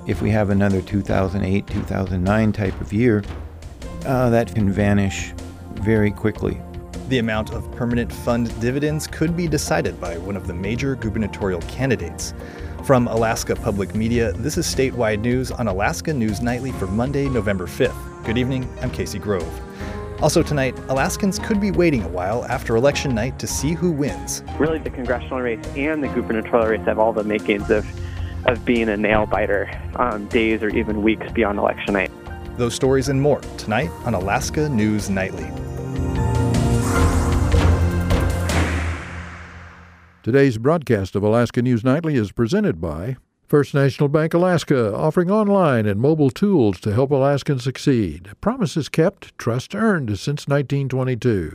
if we have another 2008, 2009 type of year, that can vanish very quickly. The amount of permanent fund dividends could be decided by one of the major gubernatorial candidates. From Alaska Public Media, this is Statewide News on Alaska News Nightly for Monday, November 5th. Good evening, I'm Casey Grove. Also tonight, Alaskans could be waiting a while after election night to see who wins. Really, the congressional race and the gubernatorial race have all the makings of being a nail-biter days or even weeks beyond election night. Those stories and more tonight on Alaska News Nightly. Today's broadcast of Alaska News Nightly is presented by First National Bank Alaska, offering online and mobile tools to help Alaskans succeed. Promises kept, trust earned since 1922.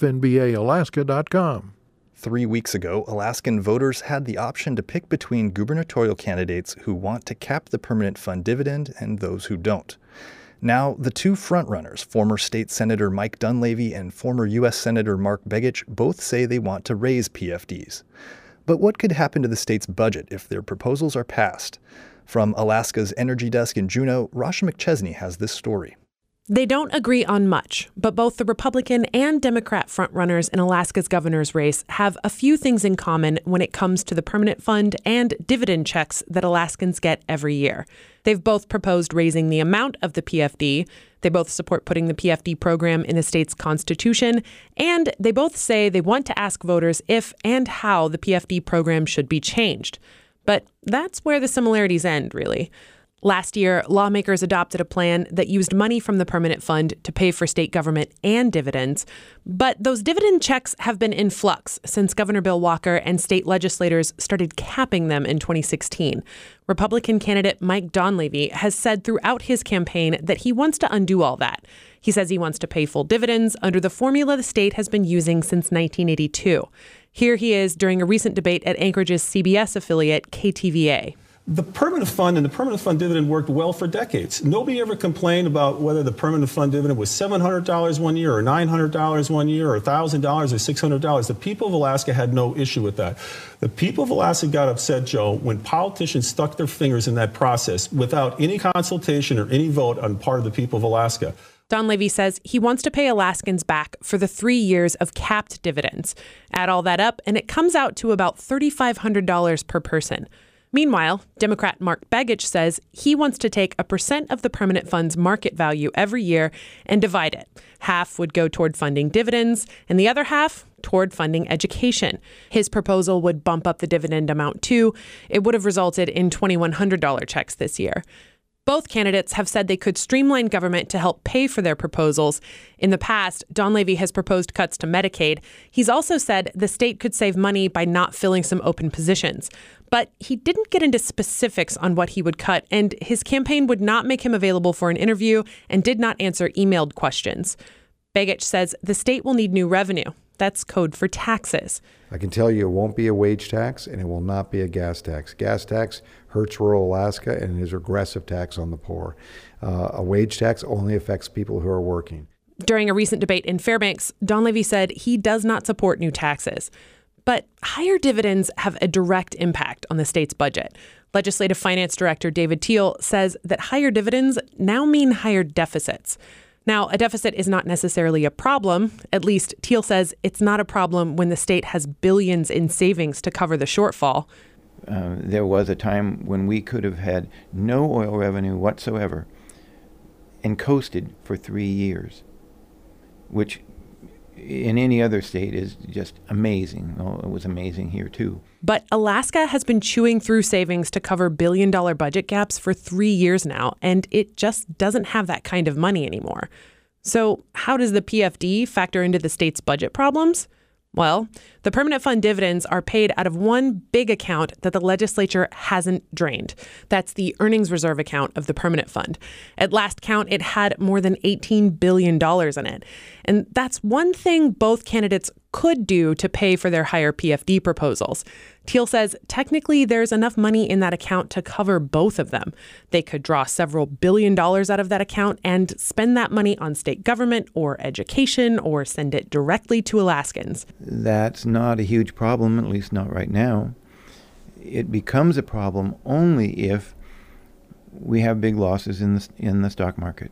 FNBAalaska.com. 3 weeks ago, Alaskan voters had the option to pick between gubernatorial candidates who want to cap the permanent fund dividend and those who don't. Now, the two frontrunners, former state Senator Mike Dunleavy and former U.S. Senator Mark Begich, both say they want to raise PFDs. But what could happen to the state's budget if their proposals are passed? From Alaska's Energy Desk in Juneau, Rasha McChesney has this story. They don't agree on much, but both the Republican and Democrat frontrunners in Alaska's governor's race have a few things in common when it comes to the permanent fund and dividend checks that Alaskans get every year. They've both proposed raising the amount of the PFD. They both support putting the PFD program in the state's constitution, and they both say they want to ask voters if and how the PFD program should be changed. But that's where the similarities end, really. Last year, lawmakers adopted a plan that used money from the permanent fund to pay for state government and dividends. But those dividend checks have been in flux since Governor Bill Walker and state legislators started capping them in 2016. Republican candidate Mike Dunleavy has said throughout his campaign that he wants to undo all that. He says he wants to pay full dividends under the formula the state has been using since 1982. Here he is during a recent debate at Anchorage's CBS affiliate, KTVA. The permanent fund and the permanent fund dividend worked well for decades. Nobody ever complained about whether the permanent fund dividend was $700 one year or $900 one year or $1,000 or $600. The people of Alaska had no issue with that. The people of Alaska got upset, Joe, when politicians stuck their fingers in that process without any consultation or any vote on part of the people of Alaska. Dunleavy says he wants to pay Alaskans back for the 3 years of capped dividends. Add all that up, and it comes out to about $3,500 per person. Meanwhile, Democrat Mark Begich says he wants to take a percent of the permanent fund's market value every year and divide it. Half would go toward funding dividends, and the other half toward funding education. His proposal would bump up the dividend amount too. It would have resulted in $2,100 checks this year. Both candidates have said they could streamline government to help pay for their proposals. In the past, Dunleavy has proposed cuts to Medicaid. He's also said the state could save money by not filling some open positions. But he didn't get into specifics on what he would cut, and his campaign would not make him available for an interview and did not answer emailed questions. Begich says the state will need new revenue. That's code for taxes. I can tell you it won't be a wage tax and it will not be a gas tax. Gas tax hurts rural Alaska and is a regressive tax on the poor. A wage tax only affects people who are working. During a recent debate in Fairbanks, Dunleavy said he does not support new taxes. But higher dividends have a direct impact on the state's budget. Legislative Finance Director David Teal says that higher dividends now mean higher deficits. Now, a deficit is not necessarily a problem. At least Teal says it's not a problem when the state has billions in savings to cover the shortfall. There was a time when we could have had no oil revenue whatsoever and coasted for 3 years, which in any other state is just amazing. Well, it was amazing here, too. But Alaska has been chewing through savings to cover billion-dollar budget gaps for 3 years now, and it just doesn't have that kind of money anymore. So how does the PFD factor into the state's budget problems? Well, the permanent fund dividends are paid out of one big account that the legislature hasn't drained. That's the earnings reserve account of the permanent fund. At last count, it had more than $18 billion in it. And that's one thing both candidates could do to pay for their higher PFD proposals. Teal says technically there's enough money in that account to cover both of them. They could draw several $billion out of that account and spend that money on state government or education or send it directly to Alaskans. That's not a huge problem, at least not right now. It becomes a problem only if we have big losses in the stock market.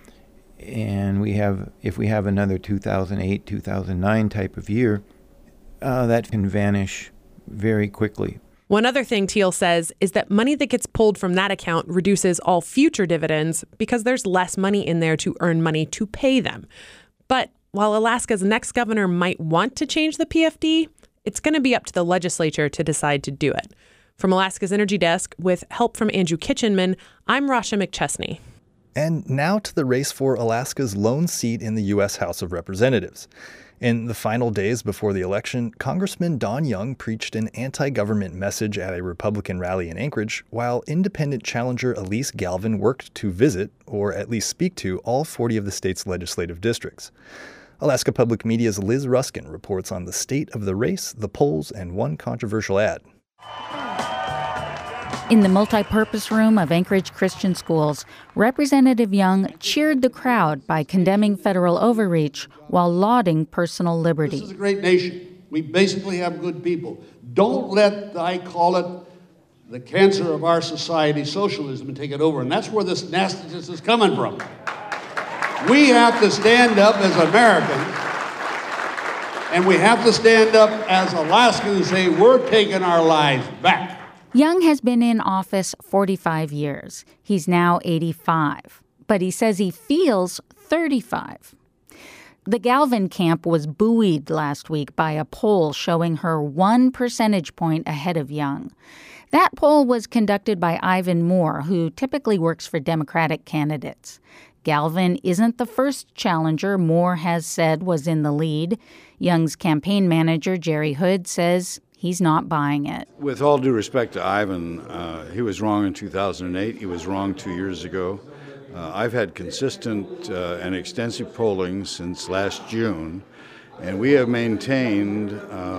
And if we have another 2008, 2009 type of year, that can vanish very quickly. One other thing Teal says is that money that gets pulled from that account reduces all future dividends because there's less money in there to earn money to pay them. But while Alaska's next governor might want to change the PFD, it's going to be up to the legislature to decide to do it. From Alaska's Energy Desk, with help from Andrew Kitchenman, I'm Rasha McChesney. And now to the race for Alaska's lone seat in the U.S. House of Representatives. In the final days before the election, Congressman Don Young preached an anti-government message at a Republican rally in Anchorage, while independent challenger Elise Galvin worked to visit, or at least speak to, all 40 of the state's legislative districts. Alaska Public Media's Liz Ruskin reports on the state of the race, the polls, and one controversial ad. In the multipurpose room of Anchorage Christian Schools, Representative Young cheered the crowd by condemning federal overreach while lauding personal liberty. This is a great nation. We basically have good people. Don't let, I call it, the cancer of our society, socialism, take it over. And that's where this nastiness is coming from. We have to stand up as Americans, and we have to stand up as Alaskans and say, we're taking our lives back. Young has been in office 45 years. He's now 85, but he says he feels 35. The Galvin camp was buoyed last week by a poll showing her 1 percentage point ahead of Young. That poll was conducted by Ivan Moore, who typically works for Democratic candidates. Galvin isn't the first challenger Moore has said was in the lead. Young's campaign manager, Jerry Hood, says he's not buying it. With all due respect to Ivan, he was wrong in 2008. He was wrong 2 years ago. I've had consistent and extensive polling since last June, and we have maintained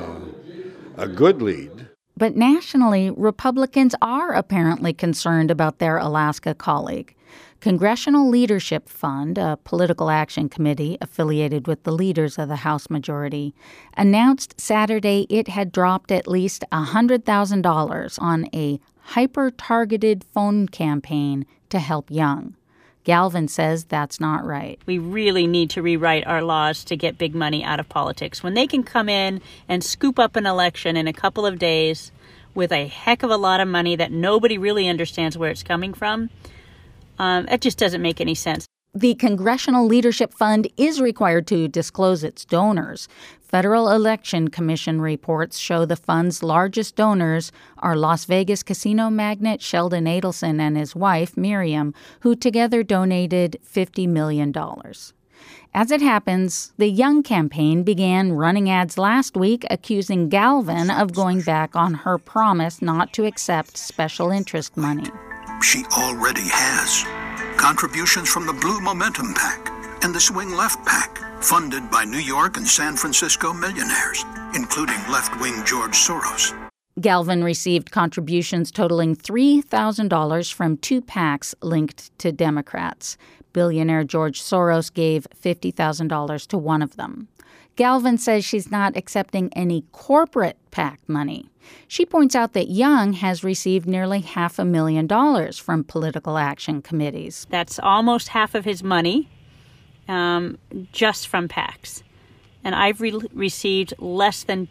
a good lead. But nationally, Republicans are apparently concerned about their Alaska colleague. Congressional Leadership Fund, a political action committee affiliated with the leaders of the House majority, announced Saturday it had dropped at least $100,000 on a hyper-targeted phone campaign to help Young. Galvin says that's not right. We really need to rewrite our laws to get big money out of politics. When they can come in and scoop up an election in a couple of days with a heck of a lot of money that nobody really understands where it's coming from, it just doesn't make any sense. The Congressional Leadership Fund is required to disclose its donors. Federal Election Commission reports show the fund's largest donors are Las Vegas casino magnate Sheldon Adelson and his wife, Miriam, who together donated $50 million. As it happens, the Young campaign began running ads last week accusing Galvin of going back on her promise not to accept special interest money. She already has. Contributions from the Blue Momentum PAC and the Swing Left PAC, funded by New York and San Francisco millionaires, including left-wing George Soros. Galvin received contributions totaling $3,000 from 2 PACs linked to Democrats. Billionaire George Soros gave $50,000 to one of them. Galvin says she's not accepting any corporate PAC money. She points out that Young has received nearly $500,000 from political action committees. That's almost half of his money just from PACs. And I've received less than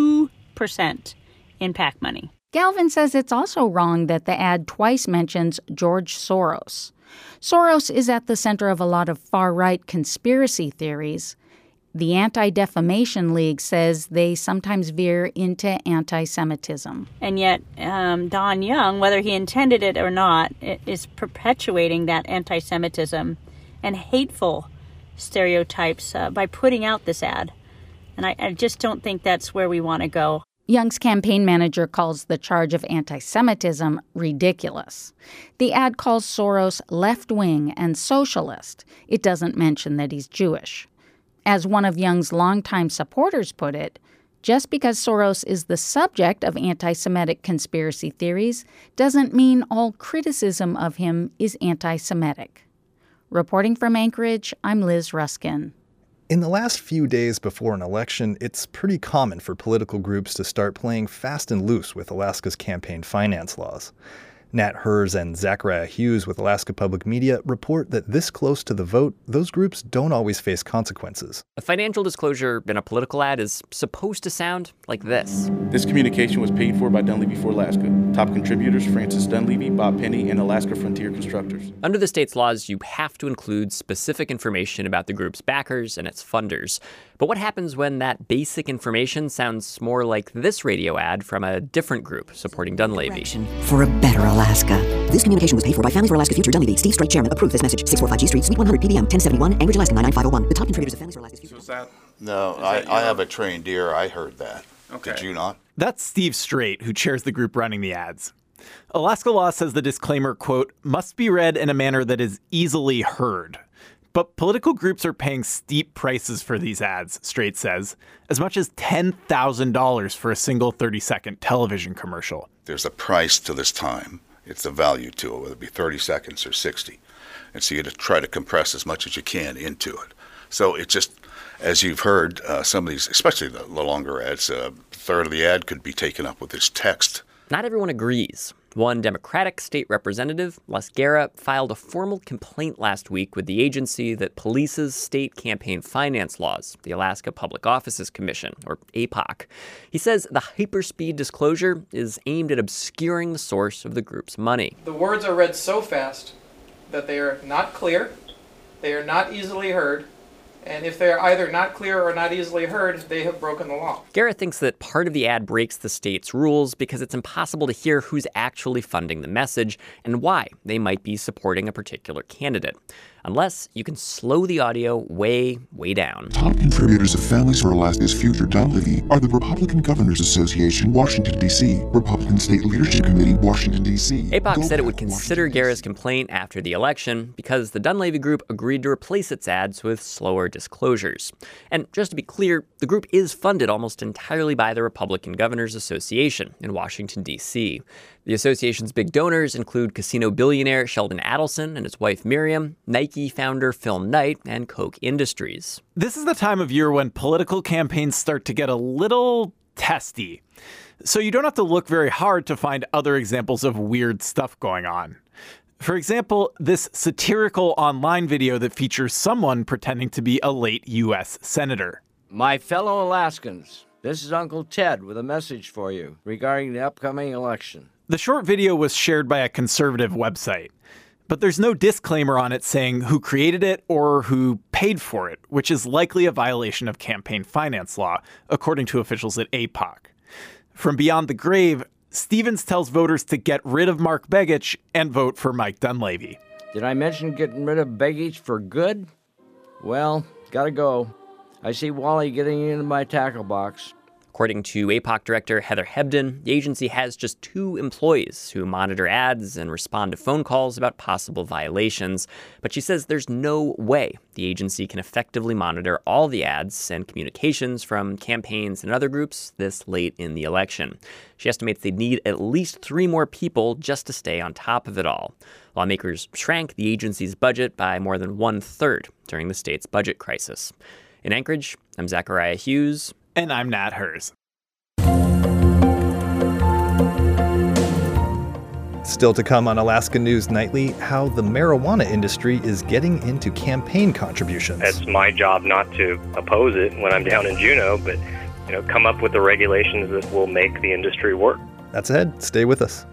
2% in PAC money. Galvin says it's also wrong that the ad twice mentions George Soros. Soros is at the center of a lot of far-right conspiracy theories. The Anti-Defamation League says they sometimes veer into anti-Semitism. And yet Don Young, whether he intended it or not, is perpetuating that anti-Semitism and hateful stereotypes by putting out this ad. And I just don't think that's where we want to go. Young's campaign manager calls the charge of anti-Semitism ridiculous. The ad calls Soros left-wing and socialist. It doesn't mention that he's Jewish. As one of Young's longtime supporters put it, just because Soros is the subject of anti-Semitic conspiracy theories doesn't mean all criticism of him is anti-Semitic. Reporting from Anchorage, I'm Liz Ruskin. In the last few days before an election, it's pretty common for political groups to start playing fast and loose with Alaska's campaign finance laws. Nat Herz and Zachariah Hughes with Alaska Public Media report that this close to the vote, those groups don't always face consequences. A financial disclosure in a political ad is supposed to sound like this. This communication was paid for by Dunleavy for Alaska. Top contributors, Francis Dunleavy, Bob Penny, and Alaska Frontier Constructors. Under the state's laws, you have to include specific information about the group's backers and its funders. But what happens when that basic information sounds more like this radio ad from a different group supporting Dunleavy? For a better Alaska. This communication was paid for by Families for Alaska Future Dunleavy. Steve Strike, Chairman. Approve this message. 645 G Street, Suite 100 PBM, 1071, Anchorage, Alaska 99501. The top contributors of Families for Alaska's Future. So is that, No, I have a trained ear. I heard that. Okay. Did you not? That's Steve Straight, who chairs the group running the ads. Alaska law says the disclaimer, quote, must be read in a manner that is easily heard. But political groups are paying steep prices for these ads, Straight says, as much as $10,000 for a single 30-second television commercial. There's a price to this time. It's a value to it, whether it be 30 seconds or 60. And so you try to compress as much as you can into it. So it just, as you've heard, some of these, especially the longer ads, a third of the ad could be taken up with this text. Not everyone agrees. One Democratic state representative, Les Guerra, filed a formal complaint last week with the agency that polices state campaign finance laws, the Alaska Public Offices Commission, or APOC. He says the hyperspeed disclosure is aimed at obscuring the source of the group's money. The words are read so fast that they are not clear, they are not easily heard, and if they are either not clear or not easily heard, they have broken the law. Garrett thinks that part of the ad breaks the state's rules because it's impossible to hear who's actually funding the message and why they might be supporting a particular candidate, unless you can slow the audio way, way down. Top contributors of Families for Alaska's Future Dunleavy are the Republican Governors Association, Washington, D.C., Republican State Leadership Committee, Washington, D.C. APOC said it would consider Guerra's complaint after the election because the Dunleavy Group agreed to replace its ads with slower disclosures. And just to be clear, the group is funded almost entirely by the Republican Governors Association in Washington, D.C. The association's big donors include casino billionaire Sheldon Adelson and his wife Miriam, Nike founder Phil Knight, and Koch Industries. This is the time of year when political campaigns start to get a little testy. So you don't have to look very hard to find other examples of weird stuff going on. For example, this satirical online video that features someone pretending to be a late U.S. senator. My fellow Alaskans, this is Uncle Ted with a message for you regarding the upcoming election. The short video was shared by a conservative website, but there's no disclaimer on it saying who created it or who paid for it, which is likely a violation of campaign finance law, according to officials at APOC. From Beyond the Grave, Stevens tells voters to get rid of Mark Begich and vote for Mike Dunleavy. Did I mention getting rid of Begich for good? Well, gotta go. I see Wally getting into my tackle box. According to APOC Director Heather Hebden, the agency has just 2 employees who monitor ads and respond to phone calls about possible violations. But she says there's no way the agency can effectively monitor all the ads and communications from campaigns and other groups this late in the election. She estimates they'd need at least 3 more people just to stay on top of it all. Lawmakers shrank the agency's budget by more than 1/3 during the state's budget crisis. In Anchorage, I'm Zachariah Hughes. And I'm Nat Herz. Still to come on Alaska News Nightly, how the marijuana industry is getting into campaign contributions. It's my job not to oppose it when I'm down in Juneau, but come up with the regulations that will make the industry work. That's ahead. Stay with us.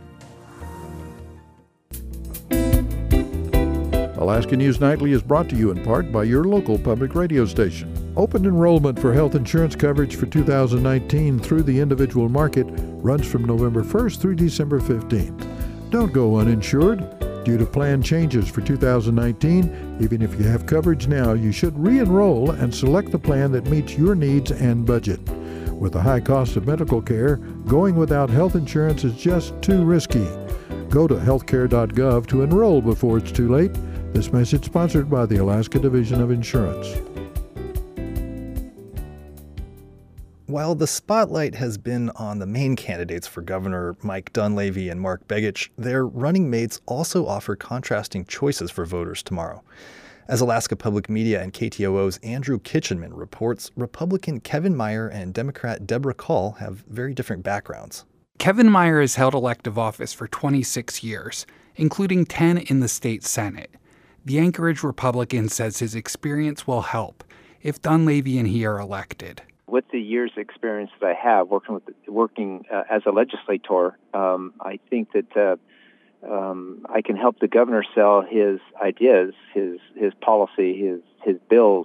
Alaska News Nightly is brought to you in part by your local public radio station. Open enrollment for health insurance coverage for 2019 through the individual market runs from November 1st through December 15th. Don't go uninsured. Due to plan changes for 2019, even if you have coverage now, you should re-enroll and select the plan that meets your needs and budget. With the high cost of medical care, going without health insurance is just too risky. Go to healthcare.gov to enroll before it's too late. This message sponsored by the Alaska Division of Insurance. While the spotlight has been on the main candidates for governor, Mike Dunleavy and Mark Begich, their running mates also offer contrasting choices for voters tomorrow. As Alaska Public Media and KTOO's Andrew Kitchenman reports, Republican Kevin Meyer and Democrat Deborah Call have very different backgrounds. Kevin Meyer has held elective office for 26 years, including 10 in the state Senate. The Anchorage Republican says his experience will help if Dunleavy and he are elected. With the years' experience that I have working as a legislator, I think that I can help the governor sell his ideas, his policy, his bills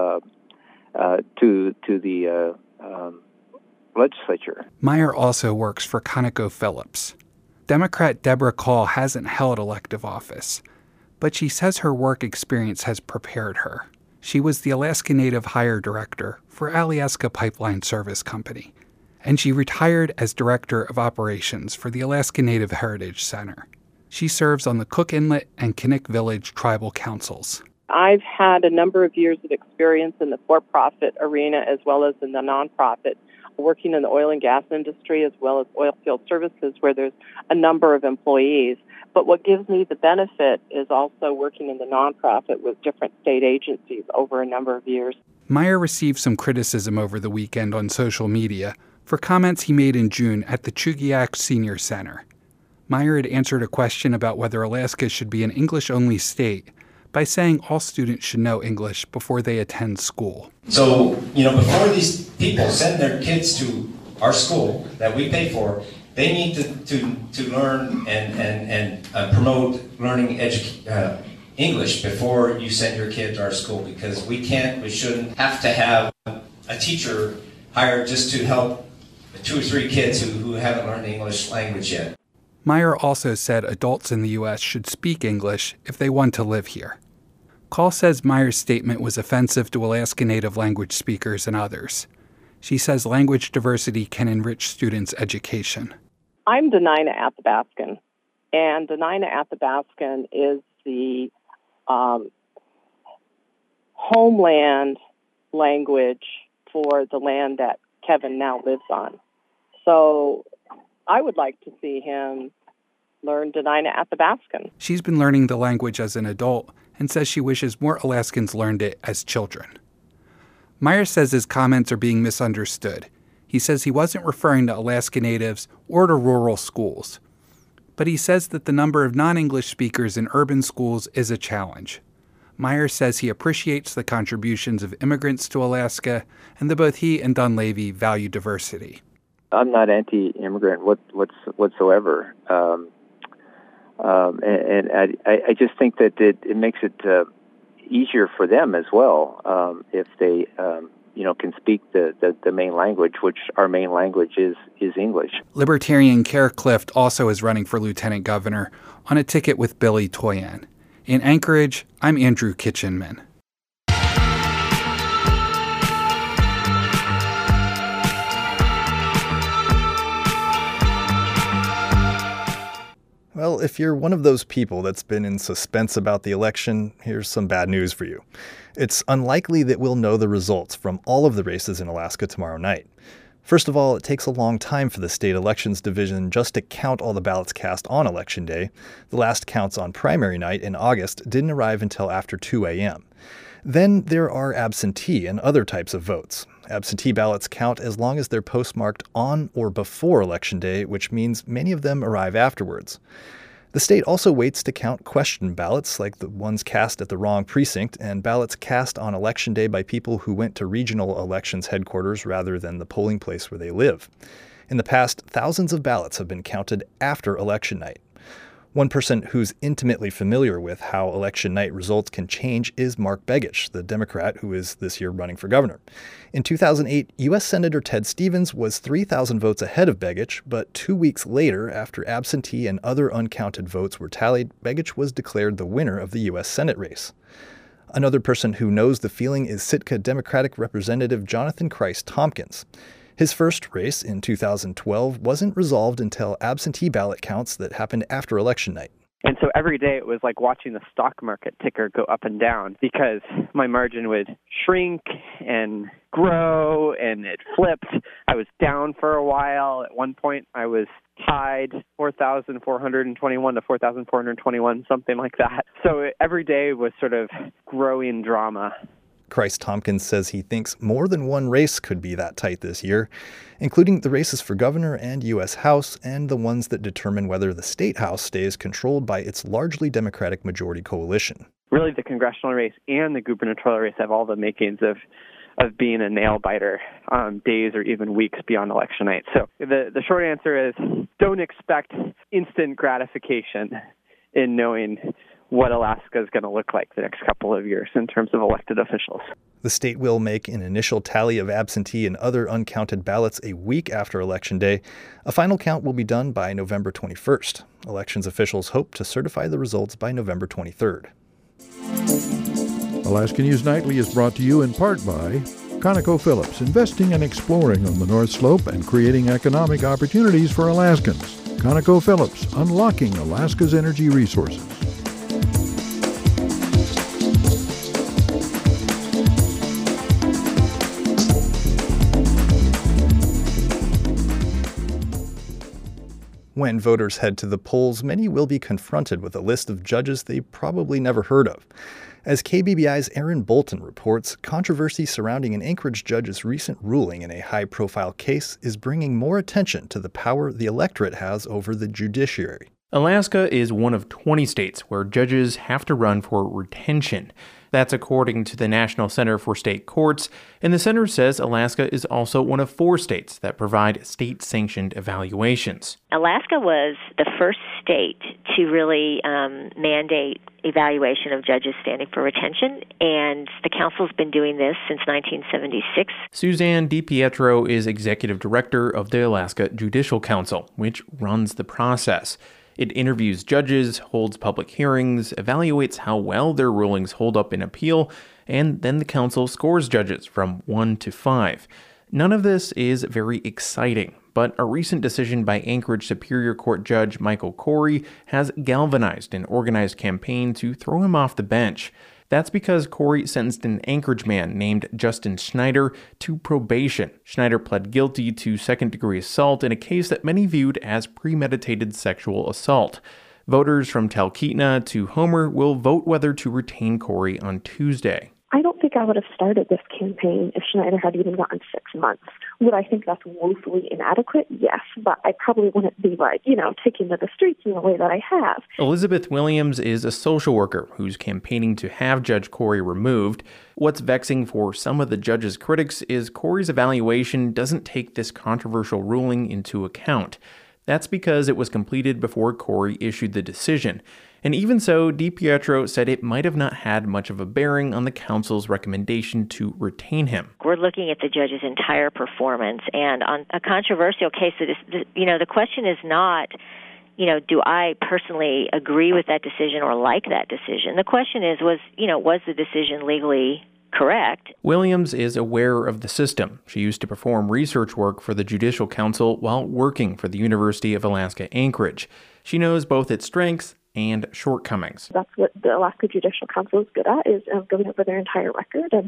to the legislature. Meyer also works for ConocoPhillips. Democrat Deborah Call hasn't held elective office, but she says her work experience has prepared her. She was the Alaska Native Hire Director for Alaska Pipeline Service Company, and she retired as Director of Operations for the Alaska Native Heritage Center. She serves on the Cook Inlet and Kinnick Village Tribal Councils. I've had a number of years of experience in the for-profit arena as well as in the nonprofit, working in the oil and gas industry as well as oil field services where there's a number of employees. But what gives me the benefit is also working in the nonprofit with different state agencies over a number of years. Meyer received some criticism over the weekend on social media for comments he made in June at the Chugiak Senior Center. Meyer had answered a question about whether Alaska should be an English-only state by saying all students should know English before they attend school. So, before these people send their kids to our school that we pay for, they need to learn and promote learning English before you send your kid to our school, because we shouldn't have to have a teacher hired just to help 2 or 3 kids who haven't learned the English language yet. Meyer also said adults in the U.S. should speak English if they want to live here. Call says Meyer's statement was offensive to Alaska Native language speakers and others. She says language diversity can enrich students' education. I'm Denina Athabaskan, and Denina Athabaskan is the homeland language for the land that Kevin now lives on. So I would like to see him learn Denina Athabaskan. She's been learning the language as an adult and says she wishes more Alaskans learned it as children. Meyer says his comments are being misunderstood. He says he wasn't referring to Alaska Natives or to rural schools. But he says that the number of non-English speakers in urban schools is a challenge. Meyer says he appreciates the contributions of immigrants to Alaska and that both he and Dunleavy value diversity. I'm not anti-immigrant whatsoever. And I just think that it makes it easier for them as well if they can speak the main language, which our main language is English. Libertarian Kerr Clift also is running for lieutenant governor on a ticket with Billy Toyan. In Anchorage, I'm Andrew Kitchenman. Well, if you're one of those people that's been in suspense about the election, here's some bad news for you. It's unlikely that we'll know the results from all of the races in Alaska tomorrow night. First of all, it takes a long time for the state elections division just to count all the ballots cast on Election Day. The last counts on primary night in August didn't arrive until after 2 a.m. Then there are absentee and other types of votes. Absentee ballots count as long as they're postmarked on or before Election Day, which means many of them arrive afterwards. The state also waits to count question ballots, like the ones cast at the wrong precinct, and ballots cast on Election Day by people who went to regional elections headquarters rather than the polling place where they live. In the past, thousands of ballots have been counted after Election night. One person who's intimately familiar with how election night results can change is Mark Begich, the Democrat who is this year running for governor. In 2008, U.S. Senator Ted Stevens was 3,000 votes ahead of Begich, but 2 weeks later, after absentee and other uncounted votes were tallied, Begich was declared the winner of the U.S. Senate race. Another person who knows the feeling is Sitka Democratic Representative Jonathan Christ Tompkins. His first race in 2012 wasn't resolved until absentee ballot counts that happened after election night. And so every day it was like watching the stock market ticker go up and down because my margin would shrink and grow and it flipped. I was down for a while. At one point I was tied 4,421 to 4,421, something like that. So every day was sort of growing drama. Christ Tompkins says he thinks more than one race could be that tight this year, including the races for governor and U.S. House and the ones that determine whether the state House stays controlled by its largely Democratic majority coalition. Really, the congressional race and the gubernatorial race have all the makings of being a nail-biter days or even weeks beyond election night. So the short answer is don't expect instant gratification in knowing what Alaska is going to look like the next couple of years in terms of elected officials. The state will make an initial tally of absentee and other uncounted ballots a week after Election Day. A final count will be done by November 21st. Elections officials hope to certify the results by November 23rd. Alaska News Nightly is brought to you in part by ConocoPhillips, investing and exploring on the North Slope and creating economic opportunities for Alaskans. ConocoPhillips, unlocking Alaska's energy resources. When voters head to the polls, many will be confronted with a list of judges they probably never heard of. As KBBI's Aaron Bolton reports, controversy surrounding an Anchorage judge's recent ruling in a high-profile case is bringing more attention to the power the electorate has over the judiciary. Alaska is one of 20 states where judges have to run for retention. That's according to the National Center for State Courts, and the center says Alaska is also one of 4 states that provide state-sanctioned evaluations. Alaska was the first state to really mandate evaluation of judges standing for retention, and the council's been doing this since 1976. Suzanne DiPietro is executive director of the Alaska Judicial Council, which runs the process. It interviews judges, holds public hearings, evaluates how well their rulings hold up in appeal, and then the council scores judges from 1 to 5. None of this is very exciting, but a recent decision by Anchorage Superior Court Judge Michael Corey has galvanized an organized campaign to throw him off the bench. That's because Corey sentenced an Anchorage man named Justin Schneider to probation. Schneider pled guilty to second-degree assault in a case that many viewed as premeditated sexual assault. Voters from Talkeetna to Homer will vote whether to retain Corey on Tuesday. I don't think I would have started this campaign if Schneider had even gotten 6 months. Would I think that's woefully inadequate? Yes, but I probably wouldn't be taking to the streets in the way that I have. Elizabeth Williams is a social worker who's campaigning to have Judge Corey removed. What's vexing for some of the judge's critics is Corey's evaluation doesn't take this controversial ruling into account. That's because it was completed before Corey issued the decision. And even so, DiPietro said it might have not had much of a bearing on the council's recommendation to retain him. We're looking at the judge's entire performance, and on a controversial case, the question is not, do I personally agree with that decision or like that decision? The question is, was the decision legally correct? Williams is aware of the system. She used to perform research work for the Judicial Council while working for the University of Alaska Anchorage. She knows both its strengths and shortcomings. That's what the Alaska Judicial Council is good at, is going over their entire record, and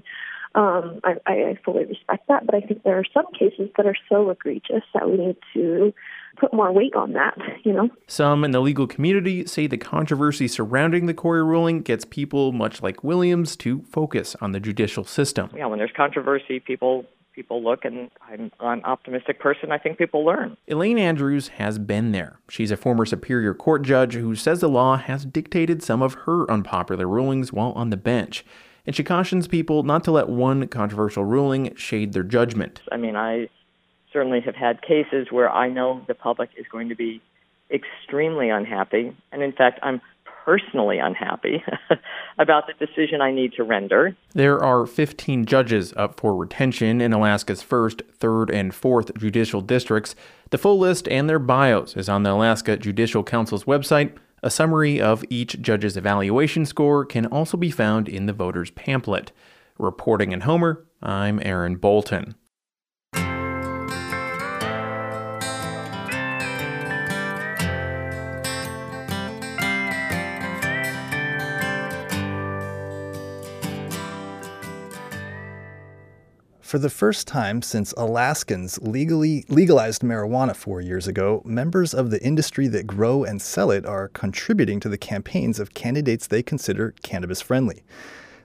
I fully respect that, but I think there are some cases that are so egregious that we need to put more weight on that, Some in the legal community say the controversy surrounding the Corey ruling gets people, much like Williams, to focus on the judicial system. Yeah, when there's controversy, people look, and I'm an optimistic person. I think people learn. Elaine Andrews has been there. She's a former Superior Court judge who says the law has dictated some of her unpopular rulings while on the bench. And she cautions people not to let one controversial ruling shade their judgment. I mean, I certainly have had cases where I know the public is going to be extremely unhappy. And in fact, I'm personally unhappy about the decision I need to render. There are 15 judges up for retention in Alaska's 1st, 3rd, and 4th judicial districts. The full list and their bios is on the Alaska Judicial Council's website. A summary of each judge's evaluation score can also be found in the voter's pamphlet. Reporting in Homer, I'm Aaron Bolton. For the first time since Alaskans legalized marijuana 4 years ago, members of the industry that grow and sell it are contributing to the campaigns of candidates they consider cannabis-friendly.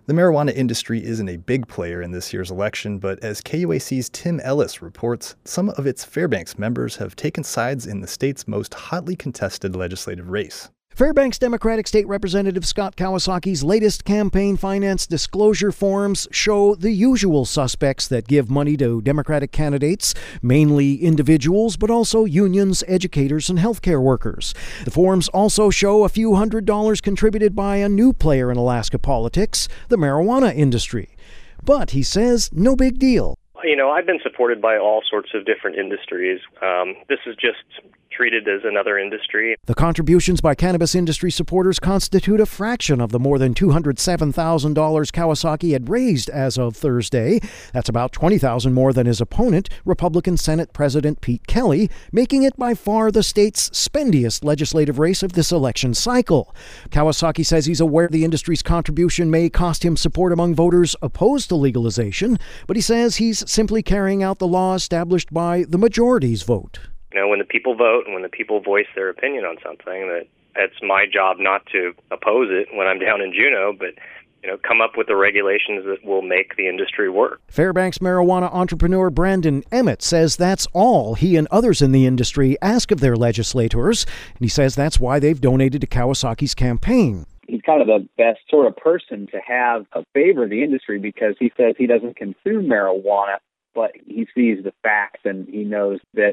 The marijuana industry isn't a big player in this year's election, but as KUAC's Tim Ellis reports, some of its Fairbanks members have taken sides in the state's most hotly contested legislative race. Fairbanks Democratic State Representative Scott Kawasaki's latest campaign finance disclosure forms show the usual suspects that give money to Democratic candidates, mainly individuals, but also unions, educators, and healthcare workers. The forms also show a few $100s contributed by a new player in Alaska politics, the marijuana industry. But, he says, no big deal. You know, I've been supported by all sorts of different industries. This is just treated as another industry. The contributions by cannabis industry supporters constitute a fraction of the more than $207,000 Kawasaki had raised as of Thursday. That's about $20,000 more than his opponent, Republican Senate President Pete Kelly, making it by far the state's spendiest legislative race of this election cycle. Kawasaki says he's aware the industry's contribution may cost him support among voters opposed to legalization, but he says he's simply carrying out the law established by the majority's vote. You know, when the people vote and when the people voice their opinion on something, that it's my job not to oppose it when I'm down in Juneau, but, you know, come up with the regulations that will make the industry work. Fairbanks marijuana entrepreneur Brandon Emmett says that's all he and others in the industry ask of their legislators, and he says that's why they've donated to Kawasaki's campaign. He's kind of the best sort of person to have a favor of the industry because he says he doesn't consume marijuana, but he sees the facts and he knows that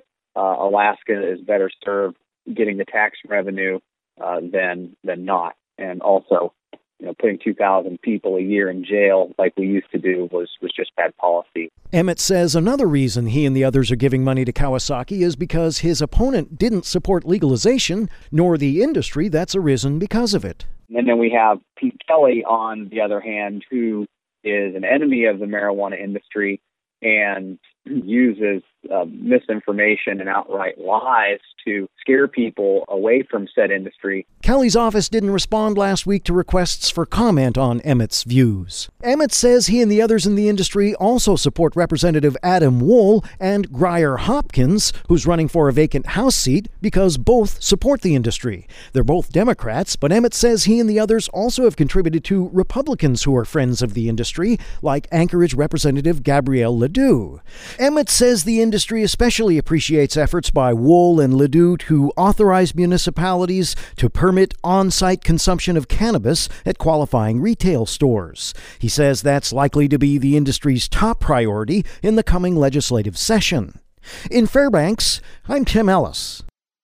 Alaska is better served getting the tax revenue than not. And also, you know, putting 2,000 people a year in jail like we used to do was just bad policy. Emmett says another reason he and the others are giving money to Kawasaki is because his opponent didn't support legalization, nor the industry that's arisen because of it. And then we have Pete Kelly, on the other hand, who is an enemy of the marijuana industry and uses misinformation and outright lies to scare people away from said industry. Kelly's office didn't respond last week to requests for comment on Emmett's views. Emmett says he and the others in the industry also support Representative Adam Wohl and Grier Hopkins, who's running for a vacant House seat, because both support the industry. They're both Democrats, but Emmett says he and the others also have contributed to Republicans who are friends of the industry, like Anchorage Representative Gabrielle Ledoux. Emmett says the industry especially appreciates efforts by Wohl and Ledoux to authorize municipalities to permit on-site consumption of cannabis at qualifying retail stores. He says that's likely to be the industry's top priority in the coming legislative session. In Fairbanks, I'm Tim Ellis.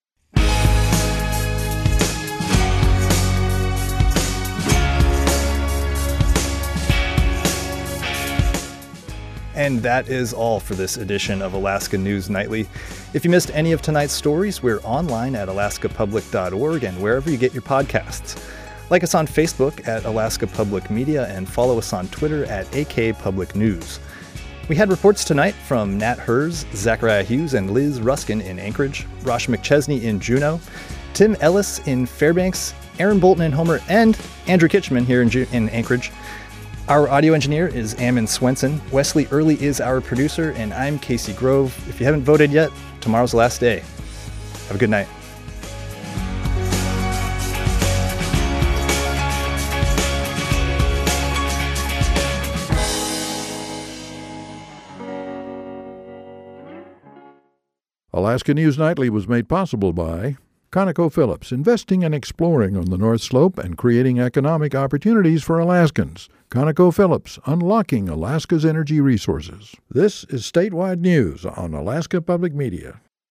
And that is all for this edition of Alaska News Nightly. If you missed any of tonight's stories, we're online at alaskapublic.org and wherever you get your podcasts. Like us on Facebook at Alaska Public Media and follow us on Twitter at AK Public News. We had reports tonight from Nat Herz, Zachariah Hughes, and Liz Ruskin in Anchorage, Rosh McChesney in Juneau, Tim Ellis in Fairbanks, Aaron Bolton in Homer, and Andrew Kitchman here in Anchorage. Our audio engineer is Ammon Swenson. Wesley Early is our producer, and I'm Casey Grove. If you haven't voted yet, tomorrow's the last day. Have a good night. Alaska News Nightly was made possible by ConocoPhillips, investing and exploring on the North Slope and creating economic opportunities for Alaskans. ConocoPhillips, unlocking Alaska's energy resources. This is statewide news on Alaska Public Media.